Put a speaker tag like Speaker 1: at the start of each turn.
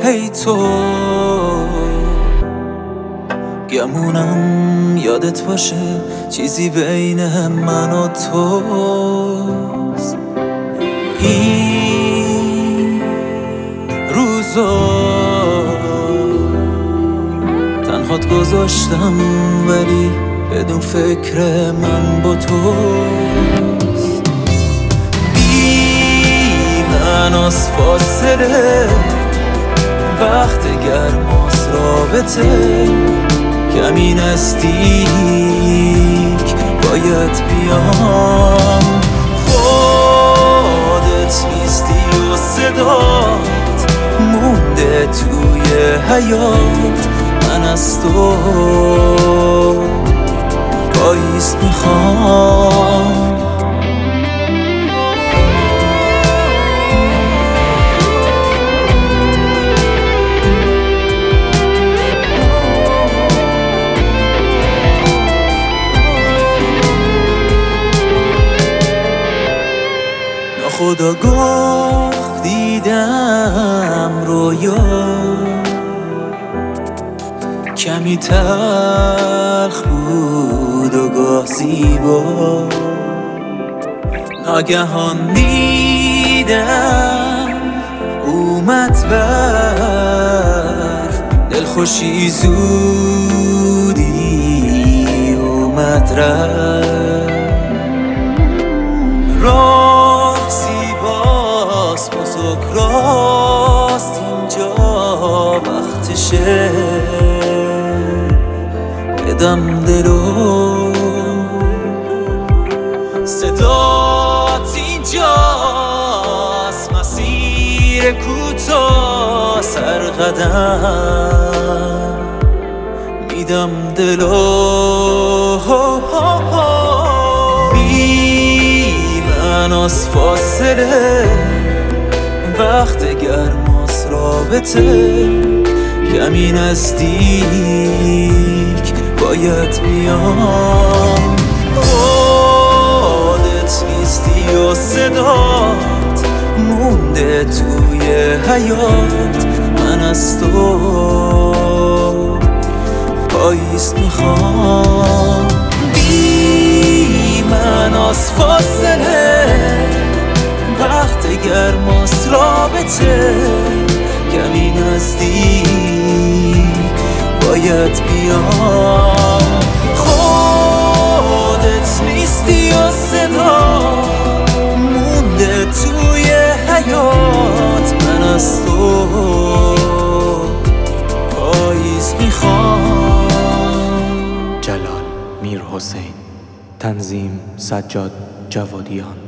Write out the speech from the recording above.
Speaker 1: ای تو گمونم یادت باشه چیزی بین من و توست. این روزا تنهات گذاشتم ولی بدون فکر من با توست. بی معناست فاصله وقت گرماست رابطه، کمی نزدیک باید بیام. خودت نیستی و صدات مونده توی حیات، من از تو پاییز میخوام. خداگاه دیدم رویا کمی تلخ بود و گاه زیبا، ناگهان دیدم اومد برف، دلخوشی زودی اومد رفت. بزرگ راست اینجا وقتشه بدم دلو، صدات اینجاست مسیر کوتاه، سرقدم میدم دلو. بی معناست فاصله وقت گرماست رابطه، کمی نزدیک باید بیام. خودت نیستی و صدات مونده توی حیات، من از تو پاییز میخوام. بی معناست فاصله وقت گرماست رابطه، کمی نزدیک باید بیام. خودت نیستی و صدا مونده توی حیات، من از تو پاییز میخوام.
Speaker 2: جلال میرحسین، تنظیم سجاد جوادیان.